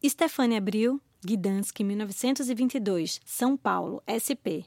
Stefânia Abril, Gdańsk, 1922, São Paulo, SP,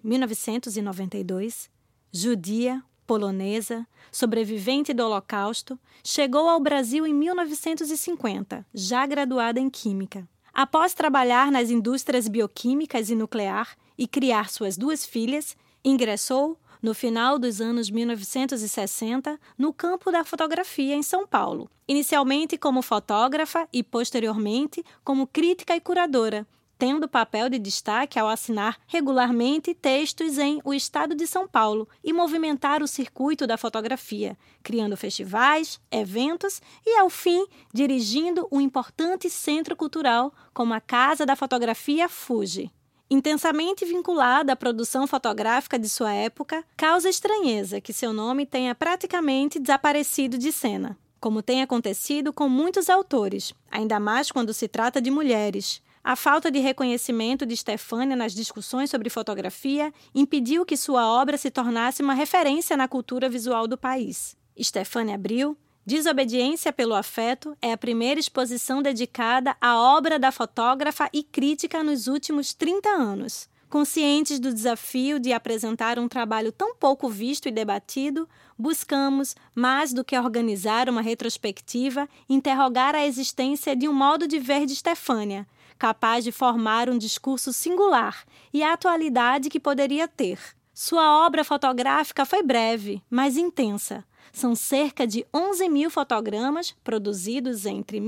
1992, judia, polonesa, sobrevivente do Holocausto, chegou ao Brasil em 1950, já graduada em Química. Após trabalhar nas indústrias bioquímicas e nuclear e criar suas 2 filhas, ingressou, no final dos anos 1960, no campo da fotografia em São Paulo, inicialmente como fotógrafa e, posteriormente, como crítica e curadora, tendo papel de destaque ao assinar regularmente textos em O Estado de São Paulo e movimentar o circuito da fotografia, criando festivais, eventos e, ao fim, dirigindo um importante centro cultural como a Casa da Fotografia Fuji. Intensamente vinculada à produção fotográfica de sua época, causa estranheza que seu nome tenha praticamente desaparecido de cena, como tem acontecido com muitos autores, ainda mais quando se trata de mulheres. A falta de reconhecimento de Stefânia nas discussões sobre fotografia impediu que sua obra se tornasse uma referência na cultura visual do país. Stefânia Abril, Desobediência pelo Afeto, é a primeira exposição dedicada à obra da fotógrafa e crítica nos últimos 30 anos. Conscientes do desafio de apresentar um trabalho tão pouco visto e debatido, buscamos, mais do que organizar uma retrospectiva, interrogar a existência de um modo de ver de Stefânia, capaz de formar um discurso singular e a atualidade que poderia ter. Sua obra fotográfica foi breve, mas intensa. São cerca de 11.000 fotogramas produzidos entre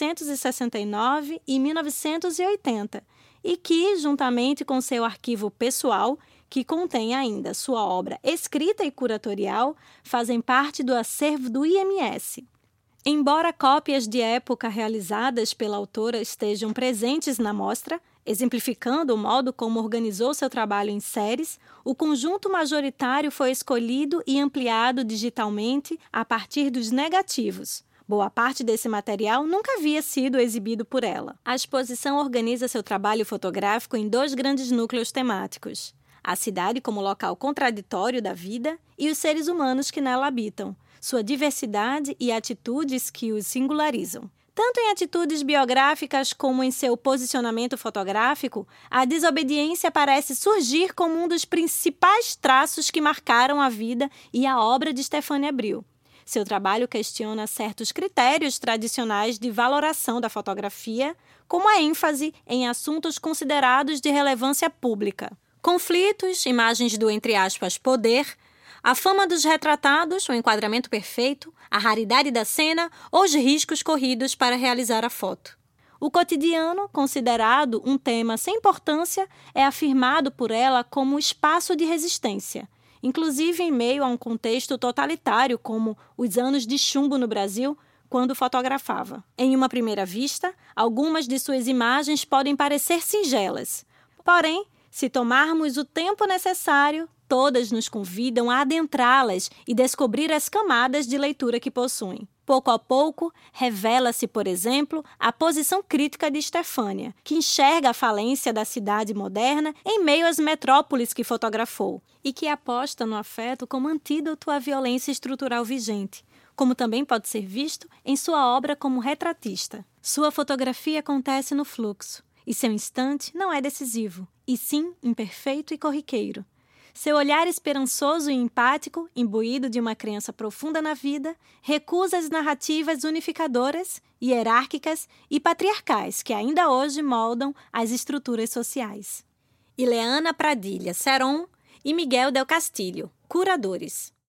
1969 e 1980 e que, juntamente com seu arquivo pessoal, que contém ainda sua obra escrita e curatorial, fazem parte do acervo do IMS. Embora cópias de época realizadas pela autora estejam presentes na mostra, exemplificando o modo como organizou seu trabalho em séries, o conjunto majoritário foi escolhido e ampliado digitalmente a partir dos negativos. Boa parte desse material nunca havia sido exibido por ela. A exposição organiza seu trabalho fotográfico em 2 grandes núcleos temáticos: a cidade como local contraditório da vida e os seres humanos que nela habitam, sua diversidade e atitudes que os singularizam. Tanto em atitudes biográficas como em seu posicionamento fotográfico, a desobediência parece surgir como um dos principais traços que marcaram a vida e a obra de Stefânia Abril. Seu trabalho questiona certos critérios tradicionais de valoração da fotografia, como a ênfase em assuntos considerados de relevância pública. Conflitos, imagens do, entre aspas, poder, a fama dos retratados, o enquadramento perfeito, a raridade da cena ou os riscos corridos para realizar a foto. O cotidiano, considerado um tema sem importância, é afirmado por ela como espaço de resistência, inclusive em meio a um contexto totalitário como os anos de chumbo no Brasil, quando fotografava. Em uma primeira vista, algumas de suas imagens podem parecer singelas. Porém, se tomarmos o tempo necessário, todas nos convidam a adentrá-las e descobrir as camadas de leitura que possuem. Pouco a pouco, revela-se, por exemplo, a posição crítica de Stefânia, que enxerga a falência da cidade moderna em meio às metrópoles que fotografou e que aposta no afeto como antídoto à violência estrutural vigente, como também pode ser visto em sua obra como retratista. Sua fotografia acontece no fluxo, e seu instante não é decisivo, e sim imperfeito e corriqueiro. Seu olhar esperançoso e empático, imbuído de uma crença profunda na vida, recusa as narrativas unificadoras, hierárquicas e patriarcais que ainda hoje moldam as estruturas sociais. Ileana Pradilha Seron e Miguel Del Castillo, curadores.